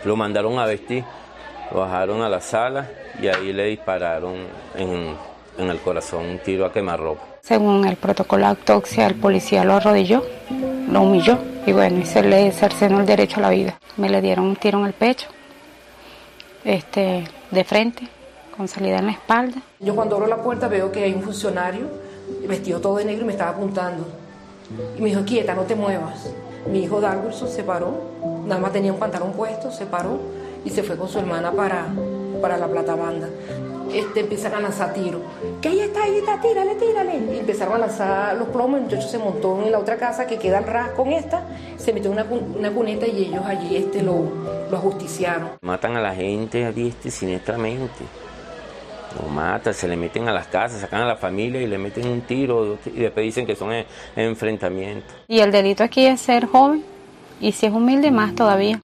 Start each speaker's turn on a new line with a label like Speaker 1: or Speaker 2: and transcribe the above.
Speaker 1: Lo mandaron a vestir, lo bajaron a la sala y ahí le dispararon en el corazón un tiro a quemarropa.
Speaker 2: Según el protocolo de autopsia, el policía lo arrodilló, lo humilló y bueno, y se le cercenó el derecho a la vida. Me le dieron un tiro en el pecho, de frente, con salida en la espalda.
Speaker 3: Yo cuando abro la puerta veo que hay un funcionario vestido todo de negro y me estaba apuntando. Y me dijo, quieta, no te muevas. Mi hijo Dagulso se paró, nada más tenía un pantalón puesto, se paró y se fue con su hermana para la Platabanda. Empiezan a lanzar tiros. Que ella está ahí, tírale, tírale. Y empezaron a lanzar los plomos, el muchacho se montó en la otra casa que queda al ras con esta, se metió en una cuneta y ellos allí lo ajusticiaron.
Speaker 1: Matan a la gente a diestra y siniestramente. Lo matan, se le meten a las casas, sacan a la familia y le meten un tiro y después dicen que son enfrentamientos.
Speaker 2: Y el delito aquí es ser joven y si es humilde más todavía.